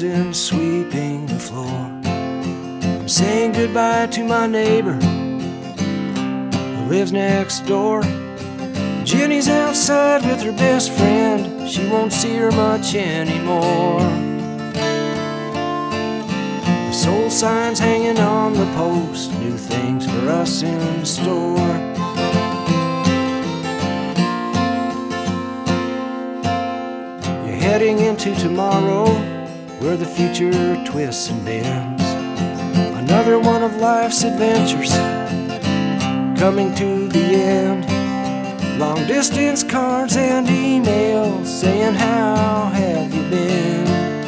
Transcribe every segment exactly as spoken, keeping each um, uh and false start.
Susan sweeping the floor. I'm saying goodbye to my neighbor who lives next door. Jenny's outside with her best friend. She won't see her much anymore. The soul sign's hanging on the post, new things for us in store. You're heading into tomorrow, where the future twists and bends. Another one of life's adventures coming to the end. Long distance cards and emails saying how have you been.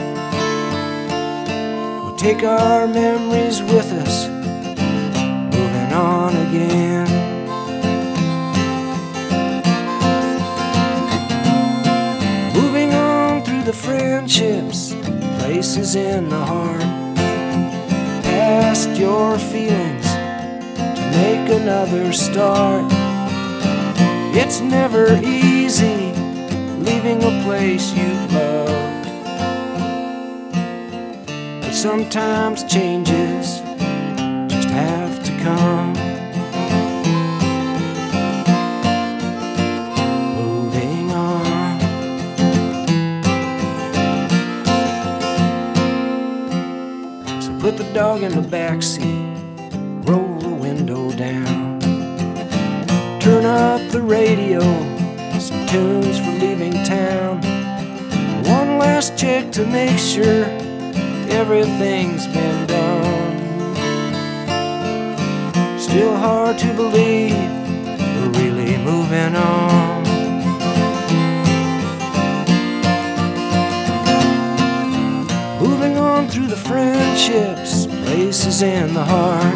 We'll take our memories with us, moving on again. Moving on through the friendships, places in the heart. Past your feelings to make another start. It's never easy leaving a place you've loved, but sometimes changes just have to come. Moving on. So put the dog in the backseat, roll the window down. Turn up the radio, some tunes for leaving town. One last check to make sure everything's been done. Still hard to believe we're really moving on. Moving on through the friendships, places in the heart.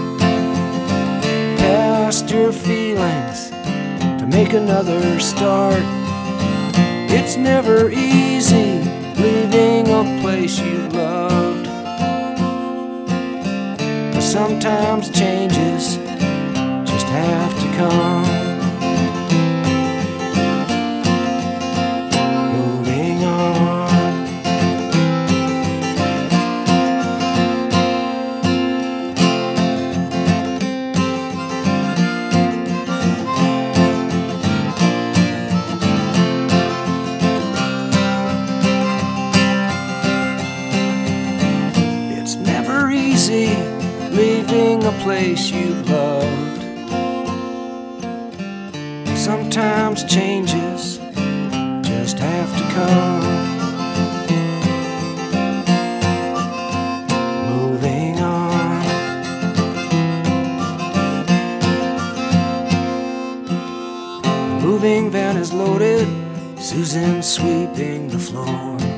Past your feelings, make another start. It's never easy leaving a place you loved, but sometimes changes just have to come. Moving on. Leaving a place you've loved, sometimes changes just have to come. Moving on. The moving van is loaded, Susan sweeping the floor.